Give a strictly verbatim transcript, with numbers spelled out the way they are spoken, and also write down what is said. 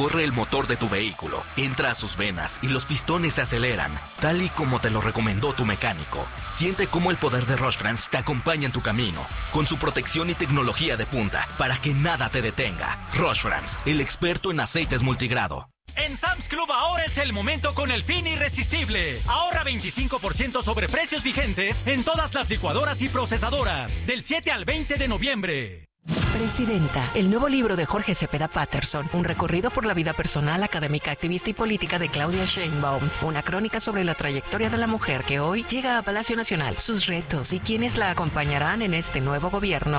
recorre el motor de tu vehículo, entra a sus venas y los pistones se aceleran, tal y como te lo recomendó tu mecánico. Siente cómo el poder de Rush Friends te acompaña en tu camino, con su protección y tecnología de punta, para que nada te detenga. Rush Friends, el experto en aceites multigrado. En Sam's Club ahora es el momento con el fin irresistible. Ahorra veinticinco por ciento sobre precios vigentes en todas las licuadoras y procesadoras, del siete al veinte de noviembre. Presidenta, el nuevo libro de Jorge Cepeda Patterson, un recorrido por la vida personal, académica, activista y política de Claudia Sheinbaum, una crónica sobre la trayectoria de la mujer que hoy llega a Palacio Nacional, sus retos y quienes la acompañarán en este nuevo gobierno.